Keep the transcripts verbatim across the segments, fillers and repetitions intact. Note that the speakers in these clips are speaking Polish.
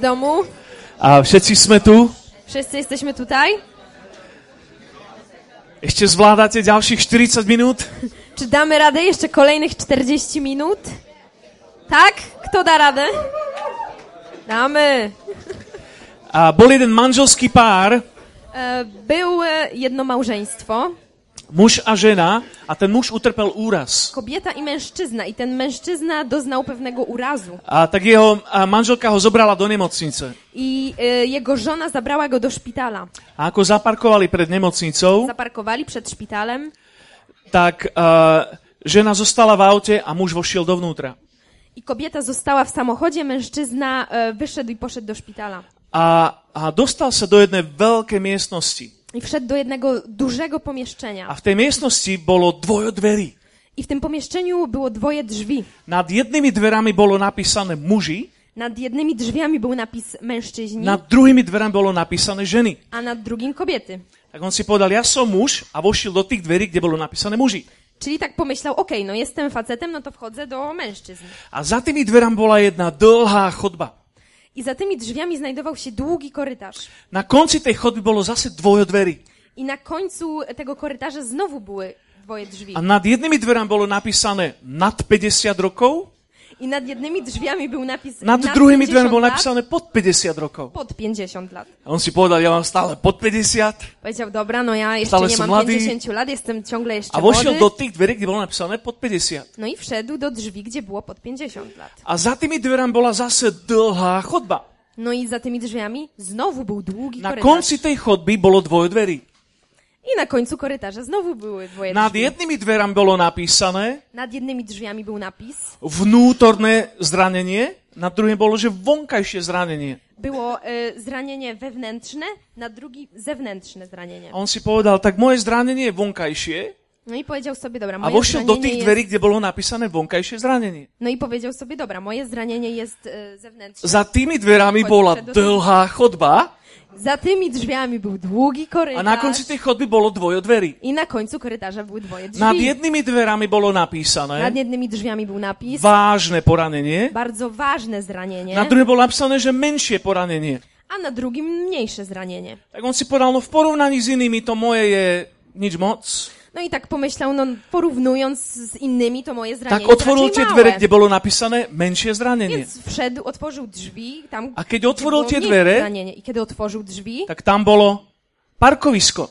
domu. A všetci sme tu. Wszyscy jesteśmy tutaj. Ešte zvládate ďalších štyridsať minút? Czy damy radę jeszcze kolejnych czterdzieści minut? Tak? Kto da radę? Damy. A bol jeden manželský pár, E, Był e, jedno małżeństwo, muž a žena, a ten muž utrpel úraz. kobieta i mężczyzna, i ten mężczyzna doznał pewnego urazu. A tak jeho a manželka ho zobrala do nemocnice. I e, jego żona zabrała go do szpitala. A ako zaparkovali pred nemocnicou, Zaparkowali przed szpitalem tak uh, žena zostala v aute a muž vošiel dovnútra. i kobieta została w samochodzie, mężczyzna e, wyszedł i poszedł do szpitala. A, a dostal sa do jednej veľkej miestnosti. I wszedł do jednego dużego pomieszczenia. A v tej miestnosti bolo dvojo dverí. I w tym pomieszczeniu było dwoje drzwi. Nad jednými dverami bolo napísané muži, Nad jednymi drzwiami był napis mężczyźni, nad druhými dverami bolo napísané ženy. a nad drugim kobiety. Tak on si povedal, ja som muž a vošiel do tých dverí, kde bolo napísané muži. Czyli tak pomyślał, okej, no jestem facetem, no to wchodzę do mężczyzn. A za tými dverami bola jedna dlhá chodba. I za tymi drzwiami znajdował się długi korytarz. Na konci tej chodby bolo zase dvojo dverí. I na końcu tego korytarza znowu były dwoje drzwi. A nad jednými dverami bolo napísané nad päťdesiat rokov, I nad jednymi drzwiami był napis nad na druhými dverami bolo lat, napísané pod päťdesiat rokov. pod pięćdziesiąt lat. A on si povedal, ja mám stále pod päťdesiat. Powiedział, dobra, no ja jeszcze Stale nie som mam mladý. pięćdziesiąt lat, jestem ciągle jeszcze A vošiel młody. do tých dverí, kde bolo napísané pod päťdesiat. No i wszedł do drzwi, gdzie było pod pięćdziesiąt lat. A za tými dverami bola zase dlhá chodba. No i za tymi drzwiami znowu był długi Na korytarz. konci tej chodby bolo dvojo dverí. I na końcu korytarza znowu były dwoje Nad drzwi. jednými dverami bolo napísané Nad jednymi drzwiami był napis. vnútorné zranenie, na druhým bolo, že vonkajšie zranenie. Było y, zranienie wewnętrzne, na drugi zewnętrzne zranienie. A on si povedal, tak moje zranenie je vonkajšie, No i powiedział sobie, dobra, a moje vošiel do zranienie tých jest... dverí, kde bolo napísané vonkajšie zranenie. No i powiedział sobie, dobra, moje zranienie jest y, zewnętrzne. Za tými dverami bola dlhá chodba Za tymi drzwiami był długi korytarz. a na konci tej chodby bolo dvojo dverí. I na końcu korytarza były dwoje drzwi. Nad jednými dverami bolo Nad napísané jednymi drzwiami był napis. vážne poranenie, Bardzo ważne zranienie. na druhým bolo napísané, že menšie poranenie. A na drugim mniejsze zranienie. Tak on si povedal, no v porovnaní s inými to moje je nič moc. No i tak pomyślał, no porównując z innymi, to moje zranienie Tak jest otvoril raczej tie małe. dvere, kde bolo napísané menšie zranenie. Więc wszedł, otworzył drzwi, tam A keď gdzie otvoril było tie mniejsze dvere, zranienie. I kiedy otworzył drzwi, tak tam bolo parkovisko.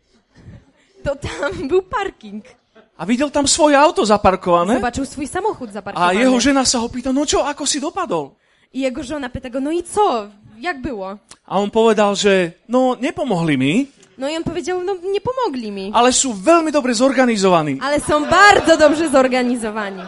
to tam był parking. A videl tam svoje auto zaparkované Zobaczył swój samochód a zaparkowany. jeho žena sa ho pýta, no čo, ako si dopadol? I jego żona pyta go, no i co? Jak było? A on povedal, že no, nepomohli mi, No i on powiedział, no nie pomogli mi. ale sú veľmi dobre zorganizovaní. Ale są bardzo dobrze zorganizowani.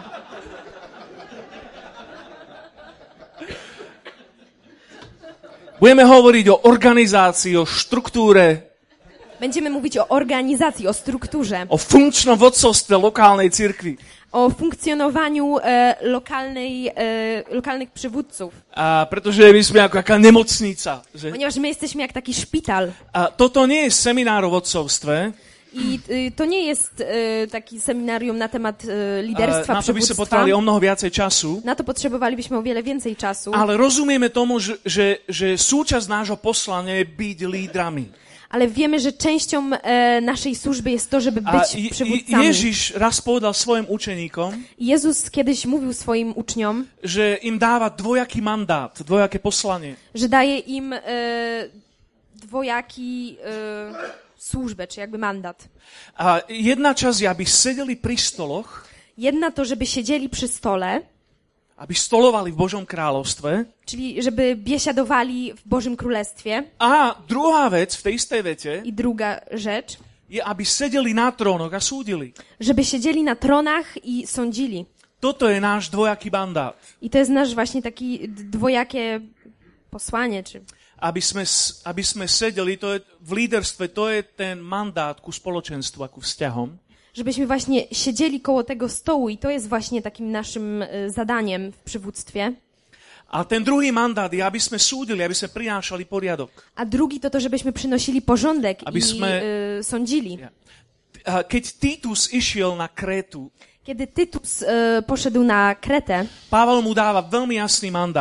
Budeme hovoriť o organizácii, o štruktúre, Będziemy mówić o organizacji, o strukturze, o funkčnom vodcovstve lokálnej cirkvi. o funkcjonowaniu e, lokalnej, e, lokalnych przywódców. A pretože my sme ako aká nemocnica. Že? Ponieważ my jesteśmy jak taki szpital. A toto nie je seminár o vodcovstve, I y, to nie jest y, taki seminarium na temat y, liderstwa, na to by sa przywództwa. potrebovali o mnoho viacej času, Na to potrzebowalibyśmy o wiele więcej czasu. ale rozumieme tomu, že, že, že súčasť nášho poslania je byť lídrami. Ale wiemy, że częścią e, naszej służby jest to, żeby A być Je- przywódcami. Ježiš raz povedal svojim učeníkom, Jezus kiedyś mówił swoim uczniom, že im dáva dvojaký mandát, dvojaké poslanie. że daje im e, dwojaki e, służbę, czy jakby mandat. A jedna časť je, aby sedeli pri stoloch, Jedna to, żeby siedzieli przy stole, aby stolovali v Božom kráľovstve. czyli żeby biesiadowali w Bożym Królestwie. A druhá vec v tej istej vete I druga rzecz, je, aby sedeli na trónoch a súdili. żeby siedzieli na tronach i sądzili. Toto je náš dvojaký mandát. I to jest nasz właśnie taki d- dwojakie posłanie, czy... Aby sme, s- aby sme sedeli, to je, v líderstve to je ten mandát ku spoločenstvu a ku vzťahom. Żebyśmy właśnie siedzieli koło tego stołu i to jest właśnie takim naszym y, zadaniem w przywództwie. A ten druhý mandát je, aby sme súdili, aby sme prinášali poriadok. A drugi to to, żebyśmy przynosili porządek Aby i sme- y, sądzili. A keď Titus išiel na Krétu, Kiedy Tytus y, poszedł na Kretę, Pavel mu dáva veľmi jasný mandát.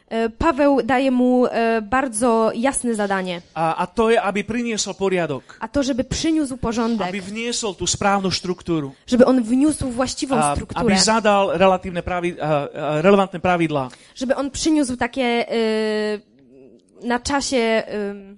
e, Paweł daje mu e, bardzo jasne zadanie. A, a to je, aby priniesol poriadok. A to, żeby przyniósł porządek. Aby wniesol tú správnu štruktúru. Żeby on wniósł właściwą A, strukturę. aby zadal relatívne pravi, a, a, relevantné pravidlá. Żeby on przyniósł takie e, na czasie e,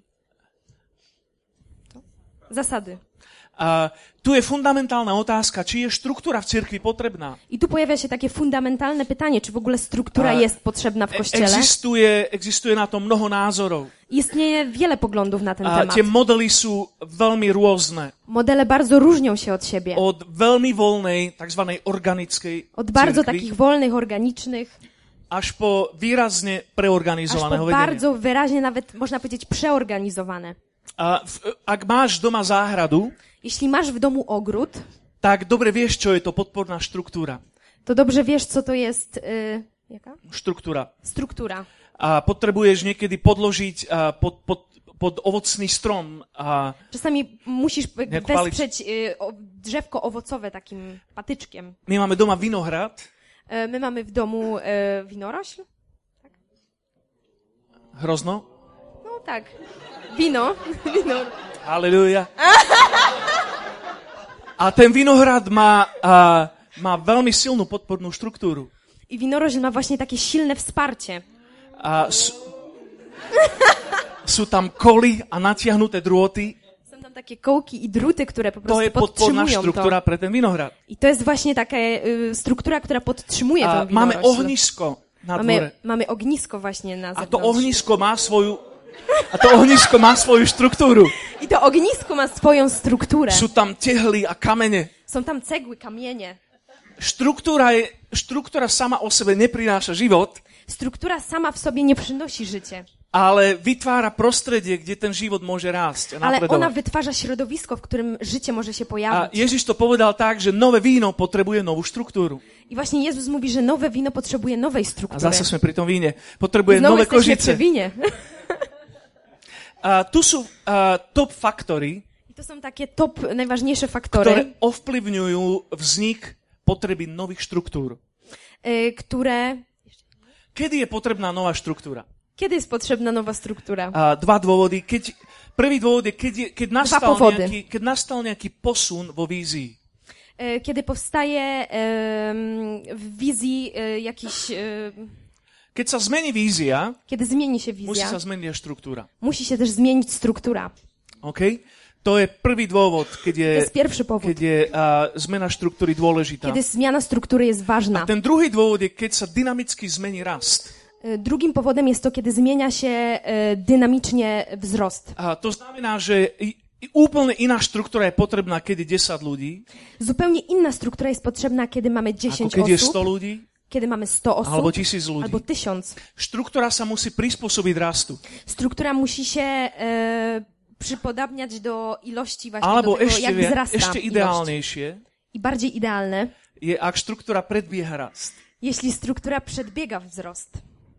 zasady. A tu je fundamentálna otázka, či je štruktúra v cirkvi potrebná. I tu pojawia się takie fundamentalne pytanie, czy w ogóle struktura A, jest potrzebna w Kościele. Existuje, existuje na to mnoho názorov. Istnieje wiele poglądów na ten A temat. tie modely sú veľmi rôzne. Modele bardzo różnią się od siebie. Od veľmi voľnej, tzv. Organickej Od bardzo cirkvi, takich wolnych, organicznych, až po výrazne aż preorganizovaného po vedenia. bardzo wyraźnie nawet, można powiedzieć, przeorganizowane. A v, ak máš doma záhradu, Jeśli masz w domu ogród, tak dobre vieš, čo je to podporná štruktúra. to dobrze wiesz, co to jest y, jaka? Štruktúra. Struktura. A potrebuješ niekedy podložiť a, pod, pod, pod ovocný strom. A, Czasami musisz p- Jak wesprzeć y, o, drzewko owocowe takim patyczkiem. my máme doma vinohrad. Y, my mamy w domu y, winorośl? Hrozno. No tak. Wino. Wino. Halleluja. A ten vinohrad má, a, má veľmi silnú podpornú štruktúru. I winorośl ma właśnie takie silne wsparcie. A sú, sú tam koly a natiahnuté drôty. Są tam takie kołki i druty, które po To prostu je podporná podtrzymują štruktúra to. pre ten vinohrad. I to jest właśnie taka y, struktura, która podtrzymuje A tą máme winorośl. ohnisko na dvore. Mamy, mamy ognisko właśnie na A zewnątrz. to ohnisko má svoju a to ohnisko má svoju štruktúru. I to ognisko ma swoją strukturę. Sú tam tehly a kamene. Są tam cegły, kamienie. Štruktúra, je, štruktúra sama o sebe neprináša život, Struktura sama w sobie nie przynosi życie, ale vytvára prostredie, kde ten život môže rásť a ale ona napredovať. wytwarza środowisko, w którym życie może się A pojawić. Ježiš to povedal tak, že nové víno potrebuje novú štruktúru. I właśnie Jezus mówi, że nowe wino potrzebuje nowej A struktury. zase sme pri tom víne. Potrebuje Znowu nové jesteśmy przy kožice. winie. A tu sú a, top faktory, I to są takie top, najważniejsze ktoré faktory, ovplyvňujú vznik potreby nových štruktúr. y, które... Kedy je potrebná nová štruktúra? Kiedy jest potrzebna nowa struktura? A, dva dôvody. Keď, prvý dôvod je, keď, je, keď, nastal powody. nejaký, keď nastal nejaký posun vo vízii. Y, Kiedy powstaje em, w wizji y, jakiś... y, Keď sa zmení vízia, Kiedy zmieni się musí wizja, sa zmeniť aj štruktúra. musi się też zmienić struktura. OK? To je prvý dôvod, keď je, To jest pierwszy powód. keď je a, zmena štruktúry dôležitá. Kiedy zmiana struktury jest ważna. A ten druhý dôvod je, keď sa dynamicky zmení rast. Y, Drugim powodem jest to, kiedy zmienia się y, dynamicznie wzrost. A to znamená, že i, i úplne iná štruktúra je potrebná, keď je desať ľudí, Zupełnie inna struktura jest potrzebna, kiedy mamy ako dziesięć keď je osób, sto ľudí, kiedy mamy sto osób, alebo tisíc ľudí. albo tysiąc. Štruktúra sa musí prispôsobiť rastu. Struktura musi się e, przypodabniać do ilości właśnie, Alebo do tego, ešte, jak vie- wzrasta ešte ilość. ideálnejšie I bardziej idealne, je, ak štruktúra predbieha rast. jeśli struktura przedbiega wzrost.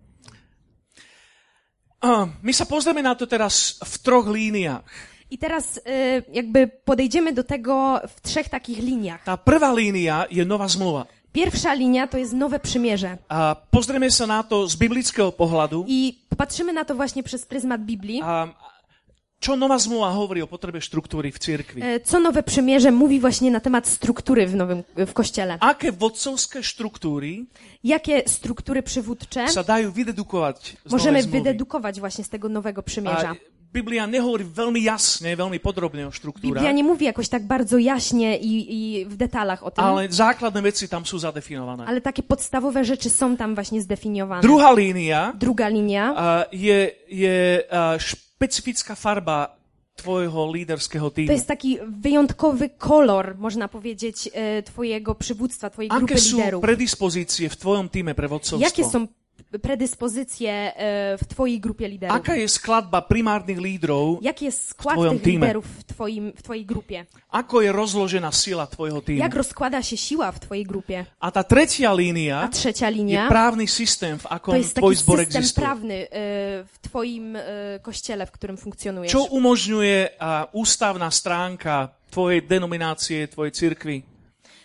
A, my sa pozrieme na to teraz v troch líniách. I teraz e, jakby podejdziemy do tego w trzech takich liniach. Tá prvá línia je nová zmluva. Pierwsza linia to jest nowe przymierze. A pozrieme sa na to z biblického pohľadu. I popatrzymy na to właśnie przez pryzmat Biblii. A čo nová zmluva hovorí o potrebe štruktúry v cirkvi? E, Co nowe przymierze mówi właśnie na temat struktury w nowym w kościele? Aké vodcovské štruktúry Jakie struktury przywódcze sa dajú vydedukovať z możemy novej zmluvy? wydedukować właśnie z tego nowego przymierza? A Biblia nehovorí veľmi jasne, veľmi podrobne o štruktúrach, Biblia nie mówi jakoś tak bardzo jaśnie i, i w detalach o tym, ale základné veci tam sú zadefinované. ale takie podstawowe rzeczy są tam właśnie zdefiniowane. Druhá línia Druga linia a, je, je a, špecifická farba tvojho líderského to týmu. jest taki wyjątkowy kolor, można powiedzieć, e, twojego przywództwa, twojej grupy Aké sú liderów. predispozície v tvojom týme pre vodcovstvo? Jakie są predyspozycje e, w twojej grupie liderów? Aká je skladba primárnych lídrov? Jaki jest skład twojom tych týme? liderów w, twoim, w twojej grupie? Ako je rozložená sila tvojho týmu? Jak rozkłada się siła w twojej grupie? A tá tretia A línia trzecia je linia právny systém, v to akom jest tvoj taki zbor system existuje. prawny e, w twoim e, kościele, w którym funkcjonujesz. Čo umožňuje a, ústavná stránka tvojej denominácie, tvojej cirkvi?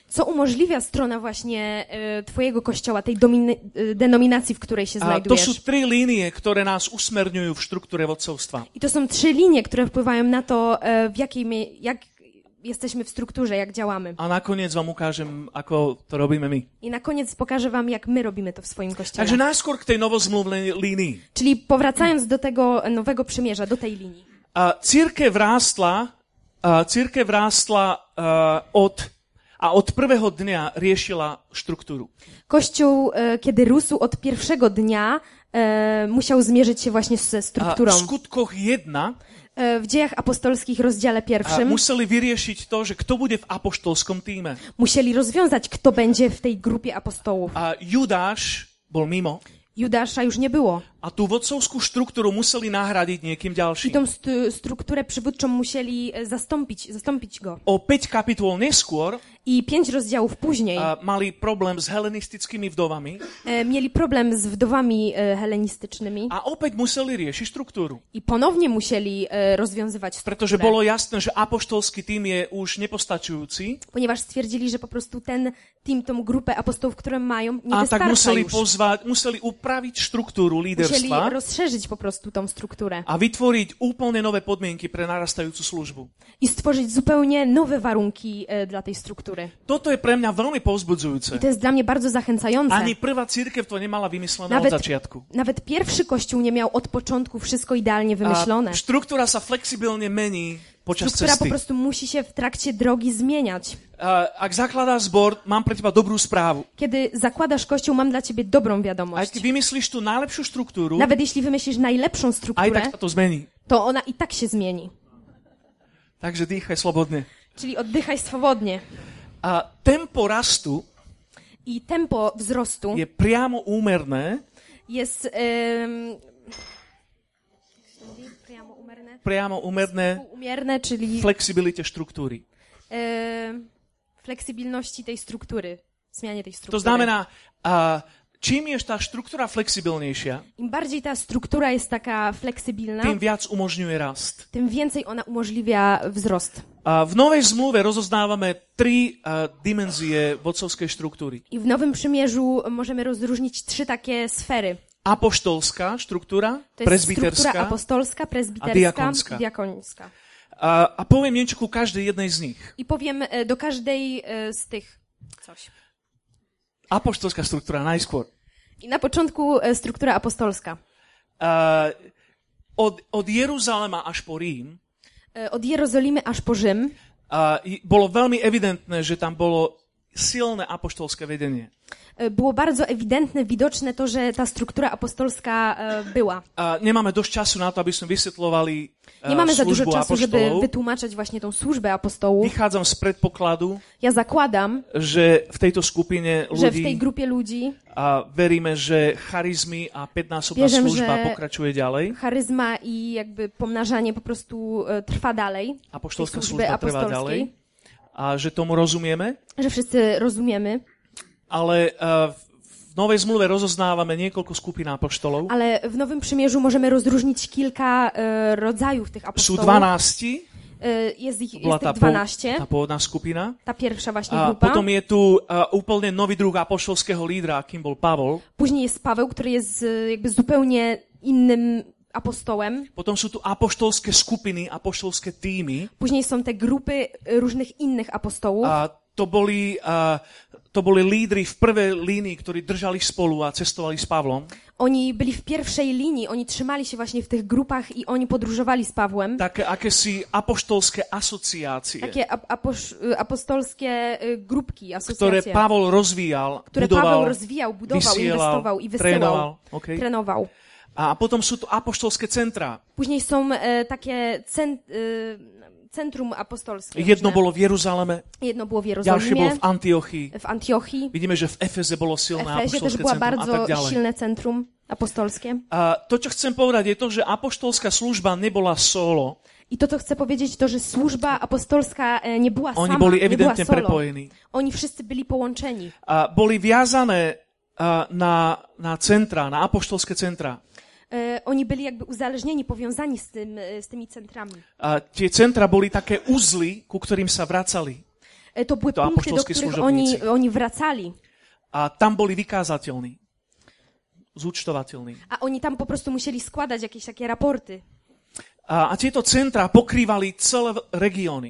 Co umożliwia strona właśnie e, twojego kościoła, tej dominy, e, denominacji, w której się A to znajdujesz. sú tri línie, ktoré nás usmerňujú v štruktúre vodcovstva. I to są trzy linie, które wpływają na to, e, w jakiej my, jak jesteśmy w strukturze, jak działamy. A nakoniec vám ukážem, ako to robíme my. I na koniec pokażę wam, jak my robimy to w swoim kościele. Takže najskôr k tej novozmluvnej línii. Czyli powracając do tego nowego przymierza, do tej linii. A církev rástla, a církev rástla a, od, a od prvého dňa riešila štruktúru. Kościół, e, kiedy rósł od pierwszego dnia, e, musiał zmierzyć się właśnie ze A strukturą. v skutkoch jedna E, w Dziejach Apostolskich, rozdziale a pierwszym, museli vyriešiť to, že kto bude v apoštolskom týme. musieli rozwiązać, kto będzie w tej grupie apostołów. A Judáš bol mimo Judasza już nie było. a tú vodcovskú štruktúru museli nahradiť niekým I ďalším. tą stu- strukturę przywódczą musieli e, zastąpić, zastąpić go. O päť kapitol neskôr I pięć rozdziałów później a, mali problém s helenistickými vdovami e, mieli problem z wdowami e, helenistycznymi a opäť museli riešiť štruktúru. i ponownie musieli e, rozwiązywać Pretože strukturę, bolo jasné, že apoštolský tým je už nepostačujúci ponieważ stwierdzili, że po prostu ten team, tą grupę apostołów, które mają, nie a tak wystarcza museli już. pozvať, museli upraviť štruktúru Musieli líderstva rozszerzyć po prostu tą strukturę a vytvoriť úplne nové podmienky pre narastajúcu službu. i stworzyć zupełnie nowe warunki e, dla tej struktury. Toto je pre mňa veľmi povzbudzujúce. I to jest dla mnie bardzo zachęcające. Ani prvá cirkev to nemala vymyslené Nawet, od začiatku. nawet pierwszy kościół nie miał od początku wszystko idealnie A wymyślone. štruktúra sa flexibilne mení počas Struktura po cesty. prostu musi się w trakcie drogi zmieniać. A ak zakladáš zbor, mám pre teba dobrú správu. Kiedy zakładasz kościół, mam dla ciebie dobrą Aj wiadomość. keď vymyslíš tú najlepšiu štruktúru, Nawet jeśli wymyślisz najlepszą aj strukturę, tak sa to zmení. to ona i tak się zmieni. Takže dýchaj slobodne. Czyli oddychaj swobodnie. A tempo rastu I tempo wzrostu je priamo úmerné, jest um, priamo umierne, priamo úmerné umierne, czyli flexibilite štruktúry. em, fleksibilności tej struktury, zmianie tej struktury. To znamená, a čím je tá štruktúra flexibilnejšia, Im bardziej ta struktura jest taka fleksybilna, tým viac umožňuje rast. tym więcej ona umożliwia wzrost. A v Novej zmluve rozoznávame tri a, dimenzie vodcovskej štruktúry. I w Nowym Przymierzu możemy rozróżnić trzy takie sfery. Apoštolská štruktúra, To jest struktura prezbiterská apostolska, a prezbiterska diakonská. i diakońska. A, a poviem niečo ku každej jednej z nich. I powiem e, do każdej e, z tych coś. Apoštolská štruktúra najskôr. I na początku e, struktura apostolska. A, od, od Jeruzalema až po Rím E, Od Jerozolimy aż po Rzym a, i- bolo veľmi evidentné, že tam bolo silné apoštolské vedenie. e, było bardzo ewidentne, widoczne to, że ta struktura apostolska e, była. A nemáme dosť času na to, aby sme vysvetľovali a, Nie mamy za dużo službu czasu, żeby apoštolov. wytłumaczyć właśnie tą służbę apostołów. Vychádzam z predpokladu, Ja zakładam, že v tejto skupine że w tej ľudí grupie ludzi a veríme, že charizmy a päťnásobná Wierzę, služba že- pokračuje ďalej. charyzma i jakby pomnażanie po prostu e, trwa dalej. Tej Apoštolská służby služba trvá ďalej. apostolskiej. A že tomu rozumieme. Że wszyscy rozumiemy. Ale uh, v Novej zmluve rozoznávame niekoľko skupín apoštolov. Ale w Nowym Przymierzu możemy rozróżnić kilka e, rodzajów tych Sú apostołów. dvanácti, E, jest ich, bola jest tá, ich po, dwanaście. tá pôvodná skupina. Ta pierwsza właśnie A grupa. potom je tu uh, úplne nový druh apoštolského lídra, akým bol Pavol. Później jest Paweł, który jest e, jakby zupełnie innym apostołem. Potom sú tu apoštolské skupiny, apoštolské týmy. Później są te grupy e, różnych innych apostołów. A to boli, uh, to boli lídri v prvej línii, ktorí držali spolu a cestovali s Pavlom. Oni byli w pierwszej linii, oni trzymali się właśnie w tych grupach i oni podróżowali z Pawłem. Také akési apoštolské asociácie, Takie ap- aposz, y, apostolskie y, grupki, ktoré asociacje, Pavol rozvíjal, które budoval, Paweł rozwijał, budował, vysielal, inwestował i wysyłał, trénoval. Okay. trenował. A potom sú tu apoštolské centra. Później są e, takie cent, e, centrum apostolskie. Jedno różne. bolo v Jeruzaleme, Jedno było w ďalšie bolo Jerozolimie, v Antiochii. w Antiochii, Vidíme, že v Efeze bolo w silné Efezie też apoštolské było centrum a tak bardzo ďalej. silne centrum apostolskie. A to, čo chcem povedať, je to, že apoštolská služba nebola solo. I to, co chcę powiedzieć, to, że służba apostolska e, nie była Oni sama, boli nie była evidentne solo. prepojení. Oni wszyscy byli połączeni. A boli viazané a, na, na centra, na apoštolské centra. E, oni byli jakby uzależnieni, powiązani z, tym, e, z tymi centrami. A tie centra boli také uzly, ku ktorým sa vracali. To były to punkty, do apoštolskí których oni, služobníci. oni wracali. A tam boli vykázateľní, zúčtovateľní. A oni tam po prostu musieli składać jakieś takie raporty. A, a tieto centra pokrývali celé regióny.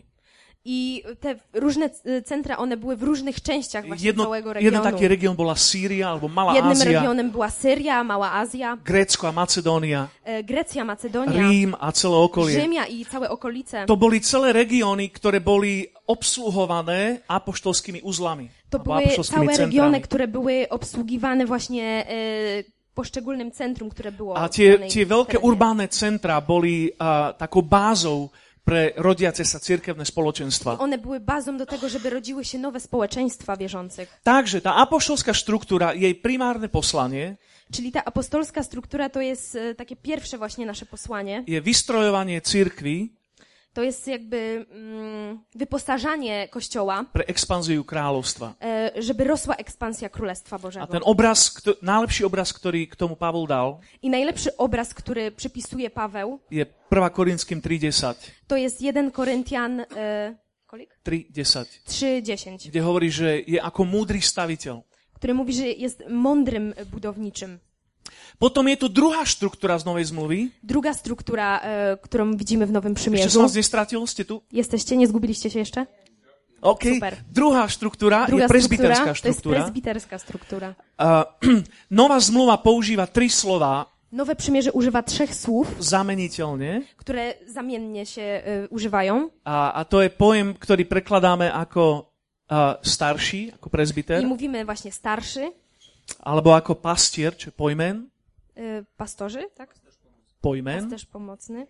I te różne centra, one były w różnych częściach właśnie Jedno, całego regionu. jeden taký región bola Sýria, alebo Malá Jednym Ázia, regionem była Syria, Mała Azja, Grécko a Macedónia, e, Grecja, Macedonia, Rím a celé okolie. Ziemia i całe okolice. To boli celé regióny, ktoré boli obsluhované apoštolskými uzlami. To alebo były apoštolskými całe regiony, centrami. które były obsługiwane właśnie e, poszczególnym centrum, które było A w tie, danej tie veľké terenie. urbánne centra boli uh, takou bázou pre rodiace sa cirkevné spoločenstva. One były bazą do tego, żeby rodziły się nowe społeczeństwa wierzących. Takže tá apoštolská štruktúra, jej primárne poslanie Czyli ta apostolska struktura to jest e, takie pierwsze właśnie nasze posłanie. je vystrojovanie cirkvi To jest jakby mm, wyposażanie Kościoła, pre expanziu kráľovstva. e, żeby rosła ekspansja Królestwa Bożego. A ten obraz, kto, najlepší obraz, ktorý k tomu Pavol dal, I najlepszy obraz, który przypisuje Paweł, je prvá Korinským tri desať. to jest jeden Koryntian e, kolik? tri desať. trzy dziesięć, Kde hovorí, že je ako múdry staviteľ. który mówi, że jest mądrym budowniczym. Potom je tu druhá štruktúra z Novej zmluvy. Druga struktura, e, którą widzimy w Nowym Ešte Przymierzu. som vás nestratil, ste tu? Jesteście? Nie zgubiliście się jeszcze? OK. Super. Druhá štruktúra Druga je presbyterská struktura to jest štruktúra. prezbiterska struktura. Uh, Nová zmluva používa tri slova Nowe Przymierze używa trzech słów, zameniteľne. które zamiennie się e, używają. A, a to je pojem, ktorý prekladáme ako uh, starší, ako presbyter, I mówimy właśnie starszy, alebo ako pastier, čo je pojmen. e, pastorzy, tak? Pojmen. Jest też pomocny,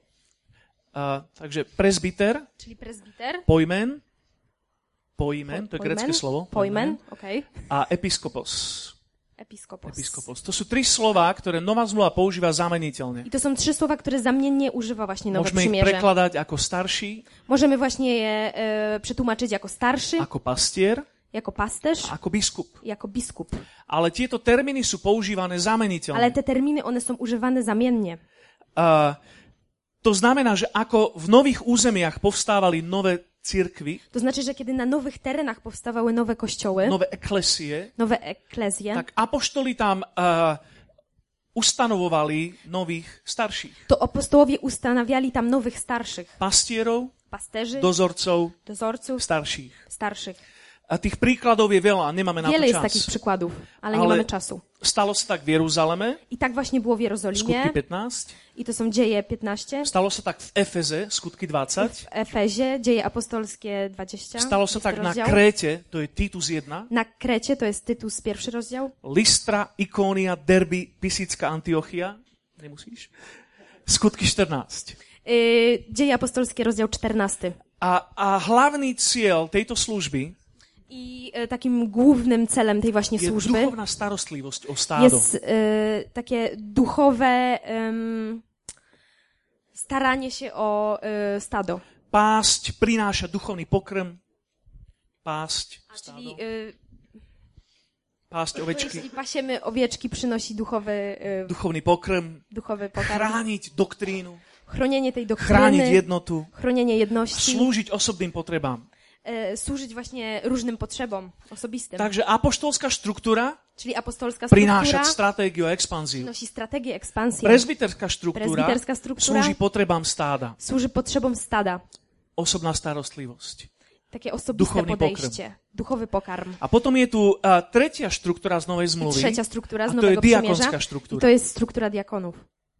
Uh, takže presbyter, czyli prezbiter. pojmen, pojmen, to je Pojmen, grécke slovo. Pojmen, okej. A episkopos. Episkopos. Episkopos. To sú tri slova, ktoré Nová zmluva používa zameniteľne. I to są trzy słowa, które zamiennie używa właśnie Nowe Môžeme ich Przymierze. prekladať ako starší, Możemy właśnie je e, przetłumaczyć jako starszy, ako pastier jako pasterz, a ako biskup. jako biskup. Ale tieto termíny sú používané zameniteľne. Ale te terminy, one są używane zamiennie. Uh, to znamená, že ako v nových územiach povstávali nové cirkvy, To znaczy, że kiedy na nowych terenach powstawały nowe kościoły, nové eklesie, nowe eklezje, tak apoštoli tam uh, ustanovovali nových starších. to apostołowie ustanawiali tam nowych starszych, Pastierov, pasterzy, dozorcov, dozorców, starších. starszych. A tých príkladov je veľa, nemáme na to Wiele jest čas. takich przykładów, ale nie Ale mamy czasu. stalo sa tak v Jeruzaleme, I tak właśnie było w skutky Jerozolimie, pätnásť. i to są dzieje piętnaście, Stalo sa tak v Efeze, skutky dvadsať. w Efezie, dzieje apostolskie dwadzieścia, Stalo sa jest tak na rozdział. Kréte, to je Titus jeden. Na Krecie, to jest Tytus pierwszy rozdział, Listra, Ikónia, Derby, Pisická Antiochia. Nemusíš? Skutky štrnásť. yy, dzieje apostolskie, rozdział czternasty. A, a hlavný cieľ tejto služby I e, takim głównym celem tej właśnie je służby duchovná starostlivosť o stádo. jest e, takie duchowe em, staranie się o e, stado. Pásť prináša duchovný pokrm. Pásť A stádo. czyli e, Pásť to ovečky. jeśli pasiemy owieczki, przynosi duchowy, e, Duchovný pokrm. duchowy pokarm. Chrániť doktrínu. Chronienie tej Chrániť doktryny, jednotu. chronienie A jedności, slúžiť osobným potrebám. e, służyć właśnie różnym potrzebom osobistym. Takže apoštolská štruktúra Czyli apostolska prináša struktura stratégiu a expanziu. nosi strategię ekspansji, Prezbiterská štruktúra Prezbiterská struktura slúži potrebám stáda. służy potrzebom stada. Osobná starostlivosť. Takie osobiste Duchowny podejście, duchowy pokarm. A potom je tu uh, tretia štruktúra z Novej I zmluvy. trzecia struktura z A to je Nowego Przymierza. diakonská I štruktúra. to jest struktura diakonów.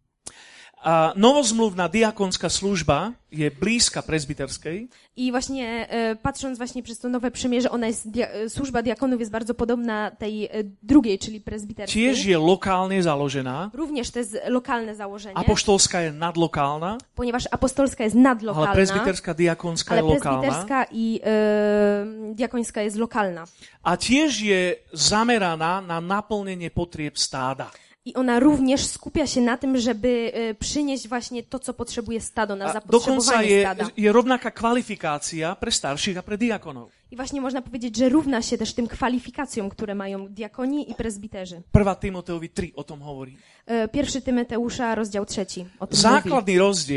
A novozmluvná diakonská služba je blízka prezbiterskej. I właśnie e, patrząc właśnie przez to Nowe Przymierze, ona jest, dia, e, służba diakonów jest bardzo podobna tej e, drugiej, czyli prezbiterskiej. Tiež je lokálne založená. Również to jest lokalne założenie, Apoštolská je nadlokálna, ponieważ apostolska jest ale nadlokalna, prezbiterská diakonská je ale lokálna. prezbiterska i e, diakońska jest lokalna. A tiež je zameraná na naplnenie potrieb stáda. I ona również skupia się na tym, żeby e, przynieść właśnie to, co potrzebuje stado, na A dokonca zapotrzebowanie je, stada. je rovnaká kvalifikácia pre starších a pre diakonov. I właśnie można powiedzieć, że równa się też tym kwalifikacjom, które mają diakoni i prezbiterzy. prvá Timoteovi tri o tom hovorí. E, Pierwszy Tymoteusza, rozdział trzeci. O tym mówi. Základný rozdiel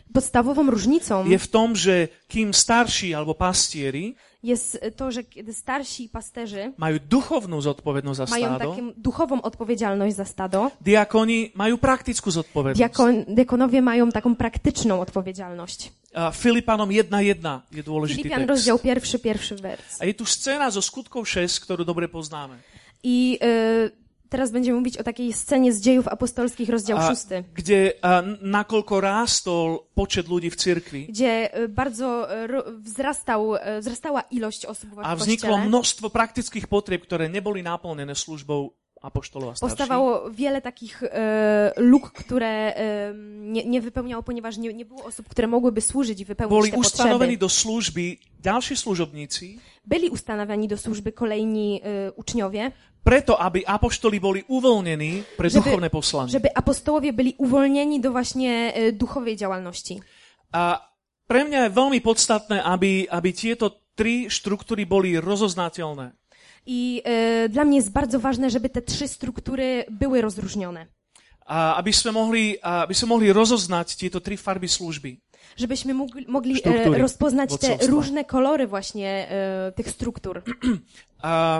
Podstawową różnicą je v tom, že kým starší alebo pastieri jest to, że kiedy starsi pasterzy majú duchovnú zodpovednosť za mają stádo, taką duchową odpowiedzialność za stado, diakoni majú praktickú zodpovednosť. diakon, diakonowie mają taką praktyczną odpowiedzialność. A Filipanom jedna jedna je dôležitý Filipian, text. rozdział pierwszy, pierwszy wers. A je tu scéna zo skutkov šesť, ktorú dobre poznáme. I y, teraz będziemy mówić o takiej scenie z Dziejów Apostolskich, rozdział A, szósty, kde a, nakoľko rástol počet ľudí v cirkvi gdzie y, bardzo y, ro- wzrastał, y, wzrastała ilość osób w a vzniklo kościele. množstvo praktických potrieb, ktoré neboli naplnené službou apoštolov a starších. Powstawało wiele takich e, luk, które e, nie, nie wypełniało, ponieważ nie, nie było osób, które mogłyby służyć i wypełnić Boli te ustanovení potrzeby. do služby ďalší služobníci, Byli ustanawiani do służby kolejni e, uczniowie, preto, aby apoštoli boli uvoľnení pre Żeby- duchovné poslanie. żeby apostołowie byli uwolnieni do właśnie e, duchowej działalności. A pre mňa je veľmi podstatné, aby, aby tieto tri štruktúry boli rozoznateľné. I e, dla mnie jest bardzo ważne, żeby te trzy struktury były rozróżnione. A aby sme mohli, aby sme mohli rozoznať tieto tri farby služby. Żebyśmy mogli, mogli e, Struktury rozpoznać te vodcovstva. różne kolory właśnie e, tych struktur. A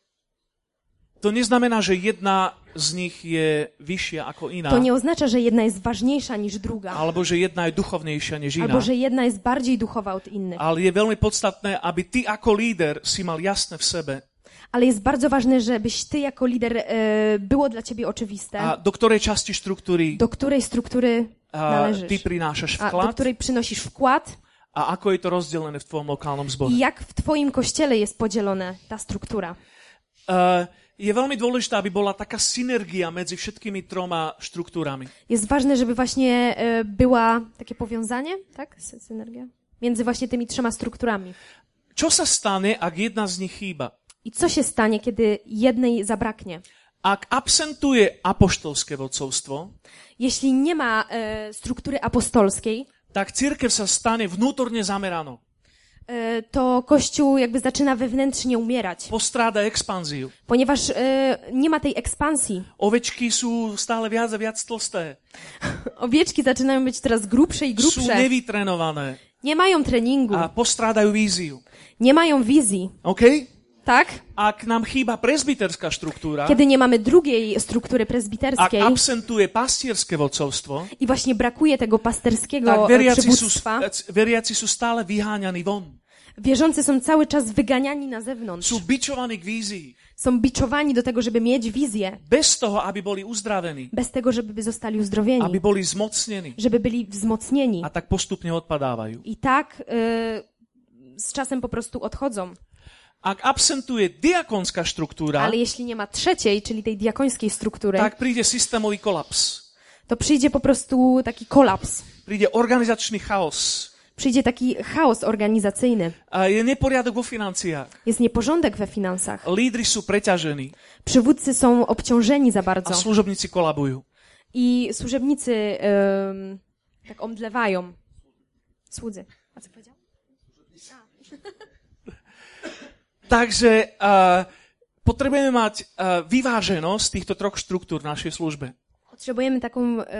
to neznamená, že jedna z nich je vyššia ako iná, To nie oznacza, że jedna jest ważniejsza niż druga, alebo že jedna je duchovnejšia než iná. albo że jedna jest bardziej duchowa od innych. Ale je veľmi podstatné, aby ty ako líder si mal jasné v sebe, Ale jest bardzo ważne, żebyś ty jako lider e, było dla ciebie oczywiste, a do ktorej časti štruktúry do której struktury a, należysz, ty prinášaš a do vklad której przynosisz wkład a ako je to rozdelené v tvojom lokálnom zbore. i jak w twoim kościele jest podzielona ta struktura. Uh, je veľmi dôležité, aby bola taká synergia medzi všetkimi troma štruktúrami. Jest ważne, żeby właśnie e, była takie powiązanie, tak? Sy- Synergia? Między właśnie tymi trzema strukturami. Čo sa stane, ak jedna z nich chýba? I co się stanie, kiedy jednej zabraknie? Ak absentuje apoštolské vodcovstvo, Jeśli nie ma e, struktury apostolskiej, tak cirkev sa stane vnútorne zameranou. e, to Kościół jakby zaczyna wewnętrznie umierać, Postráda expanziu. ponieważ e, nie ma tej ekspansji. Ovečky sú stále viac a viac tlsté. Owieczki zaczynają być coraz grubsze i Sú grubsze. nevytrenované Nie mają treningu, a postrádajú víziu. nie mają wizji, OK? tak? Ak nám chýba prezbiterská štruktúra, Kiedy nie mamy drugiej struktury ak prezbiterskiej absentuje pastierské vodcovstvo, i właśnie brakuje tego pasterskiego tak e, veriaci sú, przywództwa, veriaci sú stále vyháňaní von. wierzący są cały czas wyganiani na zewnątrz. Sú bičovaní k vízii. Są biczowani do tego, żeby mieć wizję, Bez toho, aby boli uzdravení. bez tego, żeby zostali Aby uzdrowieni, boli zmocnení. żeby byli wzmocnieni. A tak postupne odpadávajú. I tak e, z czasem po prostu odchodzą. Ak absentuje diakonská štruktúra, Ale jeśli nie ma trzeciej, czyli tej diakońskiej struktury, tak príde systémový kolaps. to przyjdzie po prostu taki kolaps. Príde organizačný chaos. Przyjdzie taki chaos organizacyjny. A je neporiadok vo financiách. Jest nieporządek we finansach. Lídri sú preťažení Przywódcy są obciążeni za a bardzo. služobníci kolabujú. I służebnicy em, tak omdlewają. Słudzy. A co powiedział? Takže uh, potrebujeme mať uh, vyváženosť týchto troch štruktúr v našej službe. Potrzebujemy taką e,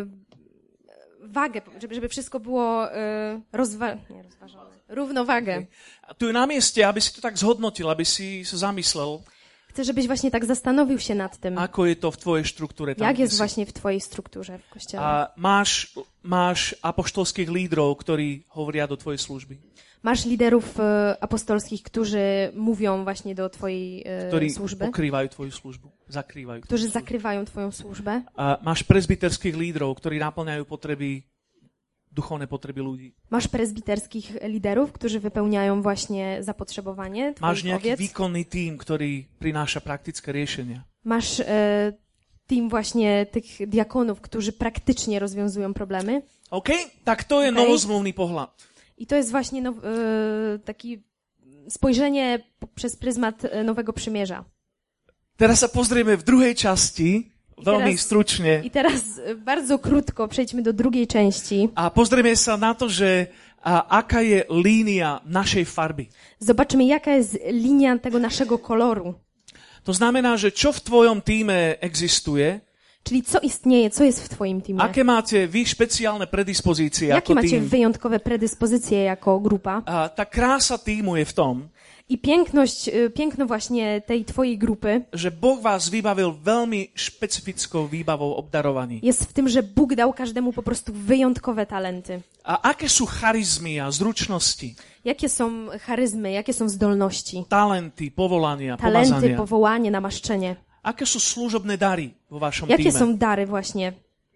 wagę, żeby, żeby wszystko było e, rozwa- nie, rozważone. Równowagę. A tu je na mieste, aby si to tak zhodnotil, aby si sa zamyslel, Chcę, żebyś właśnie tak zastanowił się nad tym, ako je to v tvojej štruktúre. Tam, jak kde jest si. właśnie w twojej strukturze w kościele. A máš, máš apoštolských lídrov, ktorí hovoria do tvojej služby. Masz liderów e, apostolskich, którzy mówią właśnie do twojej e, Ktorí służby, pokrývajú tvoju službu. Zakrývajú. którzy zakrywają twoją służbę. A máš prezbiterských lídrov, ktorí naplňajú potreby, duchovné potreby ľudí. Masz prezbiterskich liderów, którzy wypełniają właśnie zapotrzebowanie Máš twoich nejaký owiec. výkonný tím, ktorý prináša praktické riešenia. Masz e, team właśnie tych diakonów, którzy praktycznie rozwiązują problemy. OK? Tak to je OK. novozmluvný pohľad. I to jest właśnie now, e, taki spojrzenie p- przez pryzmat e, Nowego Przymierza. Teraz sa pozrieme v druhej časti, veľmi teraz- stručne, I teraz e, bardzo krótko przejdźmy do drugiej części. a pozrieme sa na to, že a, aká je línia našej farby. Zobaczymy, jaka jest linia tego naszego koloru. To znamená, že čo v tvojom týme existuje, Czyli co istnieje, co jest w twoim teamie? Aké máte vy špeciálne predispozície Jakie ako macie tým? wyjątkowe predyspozycje jako grupa? A tá krása týmu je v tom, I piękność, y, piękno właśnie tej twojej grupy že Boh vás vybavil veľmi špecifickou výbavou obdarovaní. jest w tym, że Bóg dał każdemu po prostu wyjątkowe talenty. A aké sú charizmy a zručnosti, Jakie są charyzmy, jakie są zdolności, talenty, povolania, talenty, pomazania? powołanie, namaszczenie? Aké sú služobné dary vo vašom Jakie týme? są dary właśnie?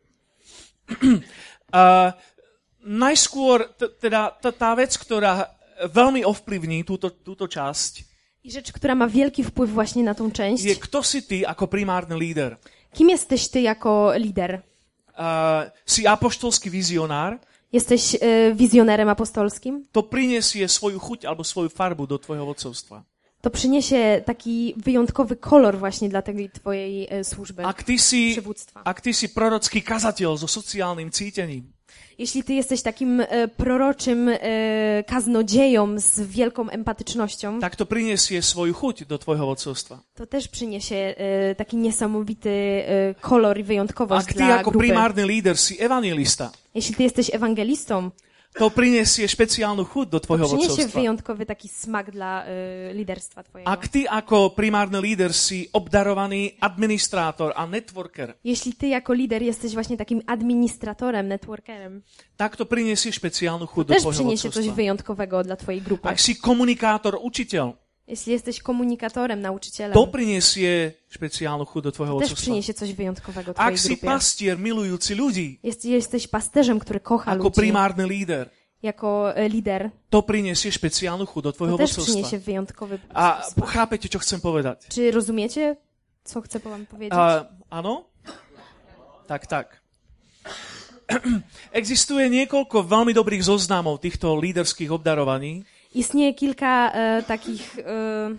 Uh, najskôr t- teda t- tá vec, ktorá veľmi ovplyvní túto, túto časť, I rzecz, która ma wielki wpływ właśnie na tą część. je kto si ty ako primárny líder. Kim jesteś ty jako lider? Uh, si apoštolský vizionár, Jesteś y, wizjonerem apostolskim? to prinesie svoju chuť alebo svoju farbu do tvojho vodcovstva. To przyniesie taki wyjątkowy kolor właśnie dla tej twojej y, służby, Ak ty si, przywództwa. ak ty si prorocký kazateľ so sociálnym cítením, Jeśli ty jesteś takim y, proroczym y, kaznodzieją z wielką empatycznością, tak to prinesie svoju chuť do tvojho vodcovstva. to też przyniesie y, taki niesamowity y, kolor i wyjątkowość Ak ty dla ako grupy. primárny líder si evangelista, Jeśli ty jesteś ewangelistą, to prinesie špeciálnu chuť do to tvojho przyniesie vodcovstva. wyjątkowy taki smak dla y, liderstwa twojego. Ak ty ako primárny líder si obdarovaný administrátor a networker, Jeśli ty jako lider jesteś właśnie takim administratorem, networkerem, tak to prinesie špeciálnu chuť do też tvojho przyniesie coś vodcovstva. wyjątkowego dla twojej grupy. Ak si komunikátor, učiteľ, Jeśli jesteś komunikatorem, nauczycielem, to prinesie špeciálnu chuť do tvojho to też vodcovstva. przyniesie coś wyjątkowego Ak twojej si grupie. pastier milujúci ľudí, Jeśli jesteś pasterzem, który kocha ako ludzi, primárny líder, jako e, lider, to prinesie špeciálnu chuť do to tvojho też vodcovstva. przyniesie wyjątkowy A smak. chápete, čo chcem povedať? Czy rozumiecie, co chcę wam powiedzieć? A, áno? Tak, tak. Existuje niekoľko veľmi dobrých zoznamov týchto líderských obdarovaní. Istnieje kilka e, takich e,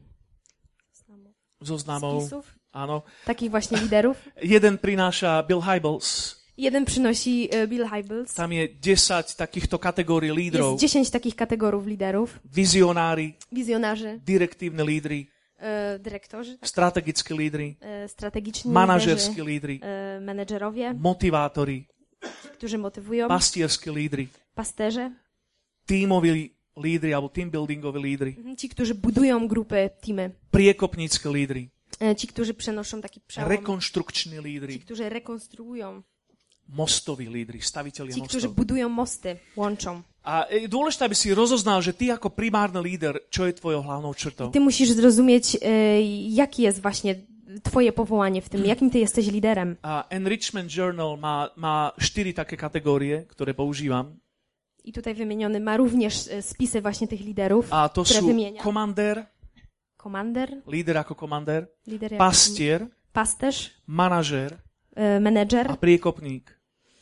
Zoznamov, spisów, áno. takich właśnie liderów. Jeden prináša Bill Hybels. Jeden przynosi e, Bill Hybels. Tam je desať takýchto kategórií lídrov. Jest dziesięć takich kategorów liderów. Vizionári, Wizjonarzy, direktívne lídry, e, dyrektorzy, strategickí lídry, e, strategiczni manažerskí liderzy, lídry, e, menedżerowie, motivátori, którzy motywują, pastierskí lídry, pasterze, tímoví lídry alebo teambuildingoví lídry, mhm, ci, którzy budują grupy, teamy, priekopnícke lídry, e, ci, którzy przenoszą taki przełom, rekonštrukční ci, lídry, którzy rekonstruują, mostoví lídry, stavitelia ci, którzy mostov. budują mosty, łączą. A je dôležité, aby si rozoznal, že ty ako primárny líder, čo je tvojou hlavnou črtou. Ty musisz zrozumieć, e, jaki jest właśnie twoje powołanie w tym, jakim ty jesteś liderem. A Enrichment Journal má, má štyri také kategórie, ktoré používam. I tutaj wymieniony ma również e, spisy właśnie tych liderów, A to które sú wymienia. komandér, Komander, líder ako komandér, lider jako pastier, pasterz, manažér e, menedżer a priekopník.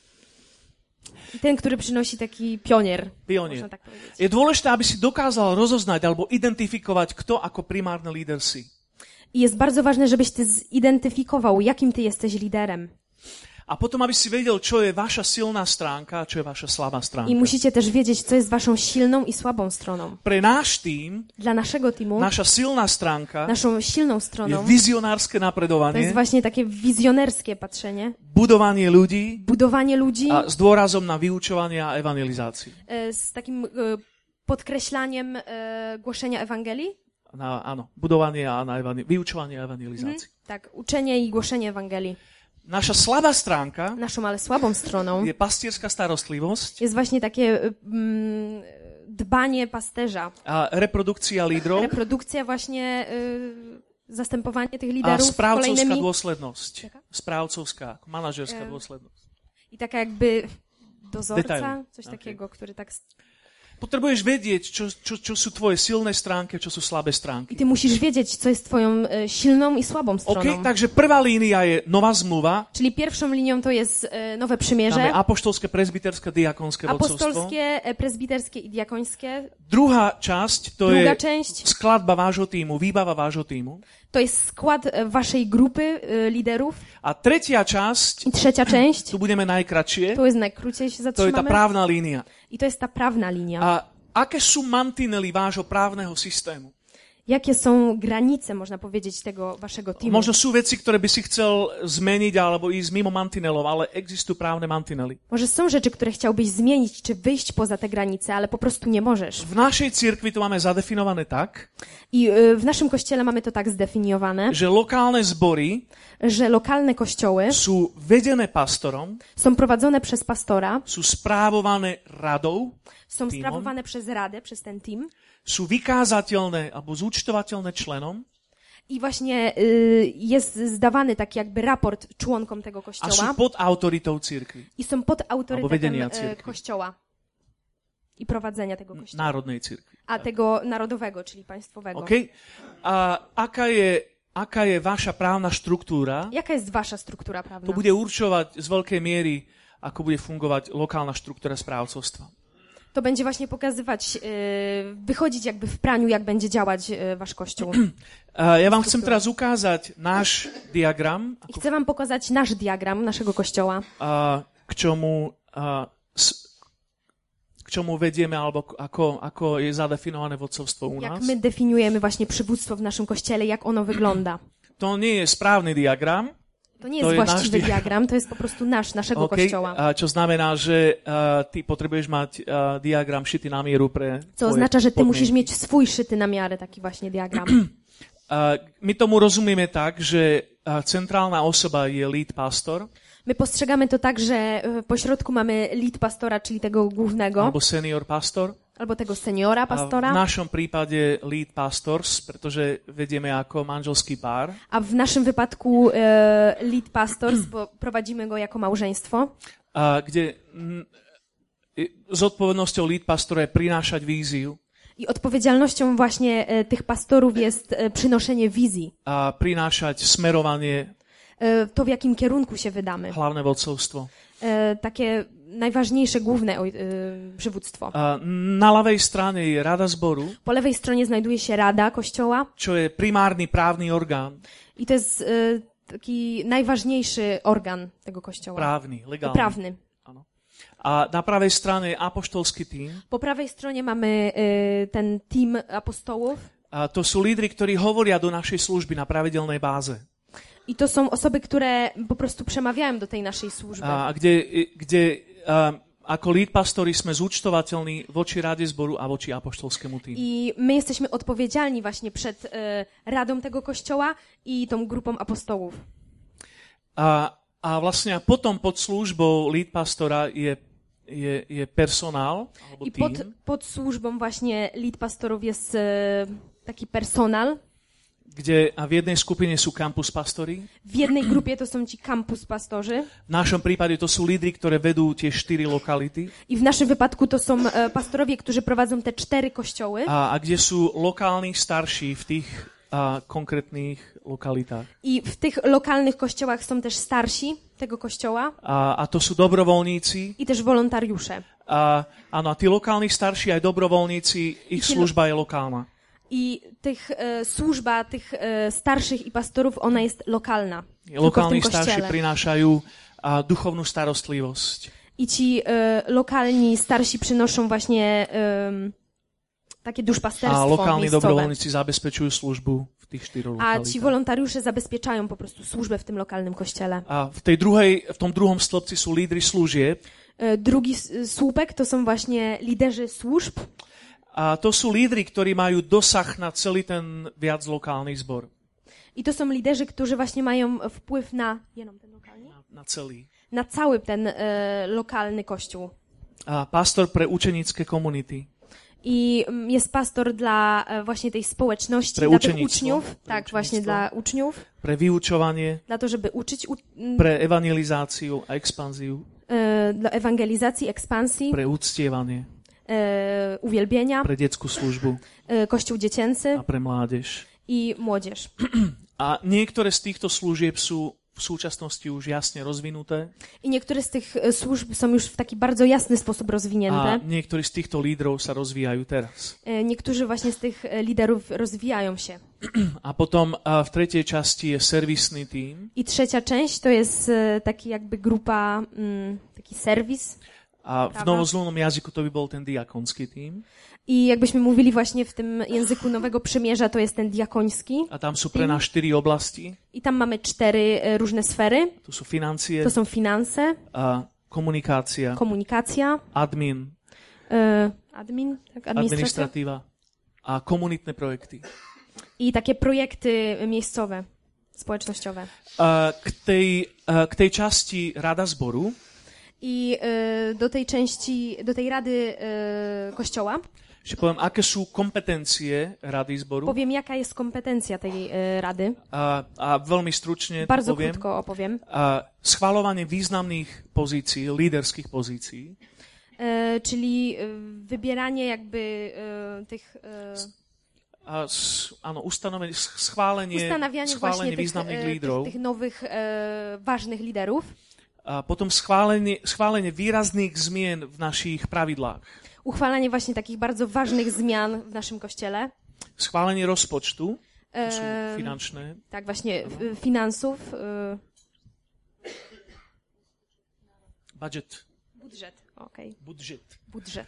i ten, który przynosi taki pionier. Pionier. Można tak powiedzieć. Je dôležité, aby si dokázal rozoznať alebo identifikovať, kto ako primárny líder si. I jest bardzo ważne, żebyś ty zidentyfikował, jakim ty jesteś liderem. A potom, aby si vedel, čo je vaša silná stránka a čo je vaša slabá stránka. I musicie też wiedzieć, co jest waszą silną i słabą stroną. Pre náš tým, Dla naszego teamu, naša silná stránka naszą silną je stroną, vizionárske to napredovanie, jest właśnie takie wizjonerskie patrzenie, budovanie ľudí budowanie ludzi a s dôrazom na vyučovanie a evangelizáciu. e, z takim e, podkreślaniem e, głoszenia Ewangelii. Na, áno, budovanie a na evangel- vyučovanie a evangelizáciu. Mhm. Tak, uczenie i głoszenie Ewangelii. Naša slabá stránka Naszą, ale słabą stroną je pastierská starostlivosť jest właśnie takie mm, dbanie pasterza, a reprodukcia lídrov reprodukcja właśnie y, zastępowanie tych a liderów správcovská kolejnymi dôslednosť. Jaka? Správcovská, manažerská Em. dôslednosť. i taka jakby dozorca, Detail. coś Okay. takiego, który tak... Potrebuješ vedieť, čo, čo, čo sú tvoje silné stránky, čo sú slabé I stránky. ty musisz wiedzieć, co jest twoją y, silną i słabą OK, stroną. takže prvá línia je nová zmluva, Czyli pierwszą linią to jest y, nowe tam je przymierze, apoštolské, presbyterské, diakonské vodcovstvo. apostolskie, e, prezbiterskie i diakońskie. Druhá časť, to Druga je część skladba vášho týmu, výbava vášho týmu. to jest skład e, waszej grupy y, liderów. A tretia časť, I trzecia część, tu budeme najkratšie, to jest najkrócej się to je tá zatrzymamy. právna línia. I to jest ta prawna linia. A aké sú mantinely vášho právneho systému? Jakie są granice, można powiedzieć, tego waszego teamu? Možno sú veci, ktoré by si chcel zmeniť alebo ísť mimo mantinelov, ale existujú právne mantinely. Może są rzeczy, które chciałbyś zmienić, czy wyjść poza te granice, ale po prostu nie możesz. V našej cirkvi to máme zadefinované tak, I y, w naszym kościele mamy to tak zdefiniowane, že lokálne zbory że lokalne kościoły sú vedené pastorom, są prowadzone przez pastora, sú správované radou, są Teamom? sprawowane przez radę, przez ten team sú vykázateľné alebo zúčtovateľné členom i właśnie y, jest zdawany taki jakby raport członkom tego a sú kościoła pod autoritou cirkvi, i są pod autorytetem vedenia y, cirkvi. kościoła i prowadzenia tego kościoła, národnej cirkvi. a tego narodowego, czyli państwowego. Okay? A aká je, aká je vaša právna štruktúra, Jaka jest wasza struktura prawna? to bude určovať z veľkej miery, ako bude fungovať lokálna štruktúra správcovstva. To będzie właśnie pokazywać, y, wychodzić jakby w praniu, jak będzie działać y, wasz kościół. A ja vám chcem teraz ukázať náš diagram, I chcę wam pokazać nasz diagram naszego kościoła, a, k čomu a, s, k čomu vedieme, alebo k- ako, ako je zadefinované vodcovstvo u jak nás. my definiujemy właśnie przywództwo w naszym kościele, jak ono wygląda. To nie je správny diagram, To nie To jest je właściwy nasz diagram, to jest po prostu nasz, naszego okay? kościoła. a, čo znamená, že a, ty potrebuješ mať a, diagram šitý na mieru pre Co tvoje oznacza, że ty podmienky. musisz mieć swój szyty na miarę taki właśnie diagram. A, my tomu rozumieme tak, že a, centrálna osoba je lead pastor, My postrzegamy to tak, że y, po środku mamy lead pastora, czyli tego głównego, alebo senior pastor. albo tego seniora A v pastora, našom prípade lead pastors, pretože vedieme ako manželský pár. a w naszym wypadku y, lead pastors, bo prowadzimy go jako małżeństwo, A kde mm, i- zodpovednosťou lead pastora je prinášať víziu i odpowiedzialnością właśnie y, tych pastorów jest y, przynoszenie wizji, a prinášať smerovanie, y, to w jakim kierunku się wydamy. hlavné vodcovstvo. E, takie najważniejsze, główne oj- e, przywództwo. A na ľavej strane je rada zboru, Po lewej stronie znajduje się Rada Kościoła čo je primárny právny orgán, i to jest e, taki najważniejszy organ tego Kościoła. právny, legálny. Prawny. Áno. A na pravej strane je apoštolský tím. Po prawej stronie mamy e, ten team apostołów A to sú lídri, ktorí hovoria do našej služby na pravidelnej báze. i to są osoby, które po prostu przemawiają do tej naszej służby. A kde, kde a, ako lead pastori sme zúčtovateľní voči rade zboru a voči apoštolskému týmu. I my jesteśmy odpowiedzialni właśnie przed e, Radą tego Kościoła i tą grupą apostołów. A, a vlastne potom pod službou lead pastora je, je, je personál, alebo I pod, tým, pod służbą właśnie lead pastorów jest e, taki personal. kde a v jednej skupine sú campus pastori. W jednej grupie to są ci campus pastorzy V našom prípade to sú lídri, ktoré vedú tie štyri lokality i w naszym wypadku to są e, pastorowie, którzy prowadzą te cztery kościoły a, a kde sú lokálni starší v tých a, konkrétnych lokalitách. i w tych lokalnych kościołach są też starsi tego kościoła A, a to sú dobrovoľníci. i też wolontariusze. A, áno, a tí lokálni starší aj dobrovoľníci, ich I tí- služba je lokálna. I tych e, służba tych e, starszych i pastorów, ona jest lokalna. Tylko w Lokálni tym starší kościele. prinášajú a, duchovnú starostlivosť. I ci e, lokalni starsi przynoszą właśnie e, takie A duszpasterstwo lokálni miejscowe. dobrovoľníci zabezpečujú službu v tých štyroch A ci lokalitách. wolontariusze zabezpieczają po prostu służbę w tym lokalnym kościele. A v, tej druhej, v tom druhom stĺpci sú lídri služieb. E, Drugi s- słupek to są właśnie liderzy służb. A to sú lídri, ktorí majú dosah na celý ten viac lokálny zbor. I to są liderzy, którzy właśnie mają wpływ na, jenom ten lokalny? Na, na celý. Na cały ten e, lokalny kościół. A pastor pre učenické komunity. I mm, jest pastor dla e, właśnie tej społeczności, Pre dla tych uczennictwo. uczniów. Pre Tak, właśnie uczennictwo. dla uczniów. Pre vyučovanie, Dla to, żeby uczyć, u, m, pre evangelizáciu a expanziu, e, dla ewangelizacji, ekspansji, pre uctievanie, e, uwielbienia, pre detskú službu e, kościół dziecięcy a pre mládež. i młodzież. A niektoré z týchto služieb sú v súčasnosti už jasne rozvinuté I niektóre z tych e, służb są już w taki bardzo jasny sposób a rozwinięte. niektorí z týchto lídrov sa rozvíjajú teraz. E, Niektórzy właśnie z tych e, liderów rozwijają się. A potom a v tretej časti je servisný tím. I trzecia część to jest e, taki jakby grupa, mm, taki serwis. A v Práva. novozmluvnom jazyku to by bol ten diakonský tým. I jakbyśmy mówili właśnie w tym języku Nowego Przymierza, to jest ten diakoński. A tam sú pre nás štyri oblasti. I tam mamy cztery e, różne sfery. To sú financie, To są finanse, a komunikácia, komunikacja, admin, e, admin, tak, administracja administratíva a komunitné projekty. i takie projekty miejscowe, społecznościowe. A k tej, a k tej časti Rada zboru I e, do tej części, do tej rady e, kościoła ešte poviem, aké sú kompetencie Rady zboru. powiem, jaka jest kompetencja tej e, rady. A, a veľmi stručne Bardzo poviem. krótko opowiem. A schvaľovanie významných pozícií, líderských pozícií. E, czyli e, wybieranie jakby e, tych... E, A s, áno, ustanovenie, schválenie, ustanawianie schválenie właśnie tych, významných e, lídrov. tych, tych nowych, e, ważnych liderów. A potom schválenie, schválenie výrazných zmien v našich pravidlách. Uchwalanie właśnie takich bardzo ważnych zmian w naszym kościele. Schválenie rozpočtu, to sú E, finančné. tak, właśnie f- finansów. E, Budget. budżet, okej. Budget. Budżet.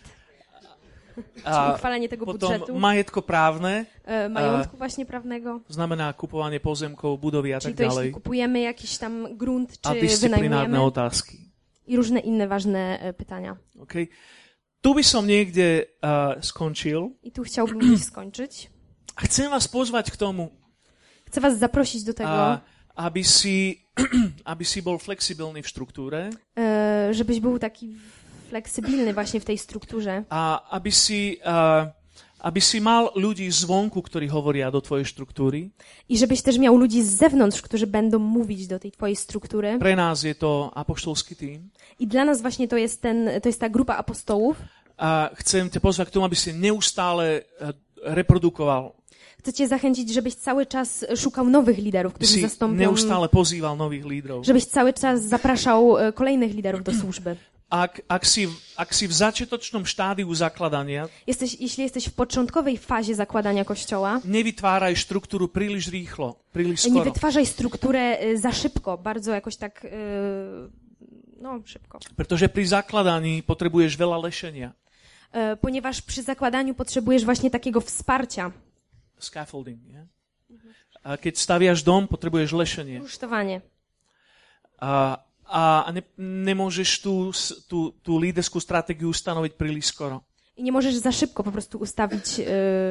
A uchwalenie tego potom budżetu. majetkoprávne, E, majątku właśnie prawnego. to znamená kupovanie pozemkov, budovy a Czyli tak to jeśli ďalej. kupujemy jakiś tam grunt, A czy disciplinárne wynajmujemy otázky. i różne inne ważne e, pytania. Okay? Tu by som niekde uh, skončil. I tu chciałbym gdzieś skończyć. A chcem vás pozvať k tomu, Chcę was zaprosić do tego, a, aby, si, aby si bol flexibilný v štruktúre e, żebyś był taki fleksybilny właśnie w tej strukturze. a aby si, uh, aby si mal ľudí zvonku, ktorí hovoria do tvojej štruktúry. I żebyś też miał ludzi z zewnątrz, którzy będą mówić do tej twojej struktury. Pre nás je to apoštolský tím. I dla nas właśnie to jest, ten, to jest ta grupa apostołów. A chcem ťa pozvať k tomu, aby si neustále uh, reprodukoval, Chcę cię zachęcić, żebyś cały czas szukał nowych liderów, aby którzy si zastąpią, neustále pozýval nových lídrov. żebyś cały czas zapraszał e, kolejnych liderów do służby. Ak, ak, si, ak si v začiatočnom štádiu zakladania, Jesteś, jeśli jesteś w początkowej fazie zakładania kościoła, nevytváraj štruktúru príliš rýchlo, príliš nie skoro. wytwarzaj strukturę e, za szybko, bardzo jakoś tak, e, no szybko. Pretože pri zakladaní potrebuješ veľa lešenia. E, ponieważ przy zakładaniu potrzebujesz właśnie takiego wsparcia, Scaffolding, nie? A keď staviaš dom, potrebuješ lešenie. rusztowanie. A, a ne, nemôžeš tú, tú, tú líderskú stratégiu stanoviť príliš skoro. I nie możesz za szybko po prostu ustawić e,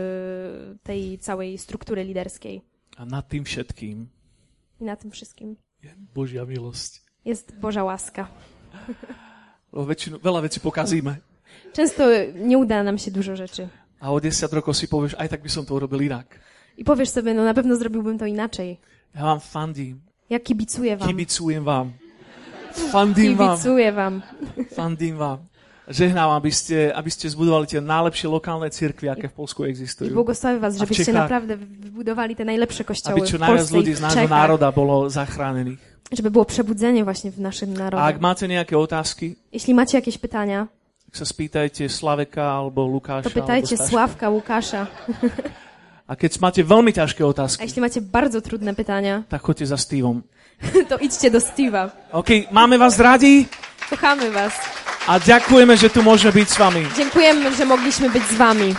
tej całej struktury liderskiej. A nad tým všetkým I na tym wszystkim je Božia milosť. jest Boża łaska. Lebo väčšinu, veľa vecí pokazíme. Często nie uda nam się dużo rzeczy. A o desať rokov si povieš, aj tak by som to urobil inak. I powiesz sobie, no na pewno zrobiłbym to inaczej. Ja vám fandím. Ja kibicuję wam. Kibicujem vám. Fandím vám. Kibicuję wam. Fandím vám. Žehnám, aby ste, aby ste zbudovali tie najlepšie lokálne cirkvi, aké v Polsku I existujú. błogosławię was, A w żebyście Czechach. naprawdę wybudowali te najlepsze kościoły Aby čo w najviac Polsce ľudí i z w nášho Czechach. národa bolo zachránených. Żeby było przebudzenie właśnie w naszym A ak narodzie. máte nejaké otázky, Jeśli macie jakieś pytania, tak sa spýtajte Slaveka alebo Lukáša. to pytajcie alebo Staška. Sławka, Łukasza. A keď máte veľmi ťažké A otázky, jeśli macie bardzo trudne pytania, tak choďte za Steveom. to idźcie do Steve'a. OK, máme vás radi Kochamy was. a ďakujeme, že tu môžeme byť s vami. Dziękujemy, że mogliśmy być z wami.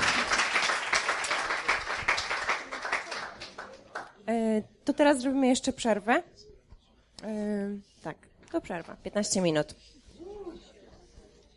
E, to teraz zrobimy jeszcze przerwę. E, tak, to przerwa, piętnaście minut.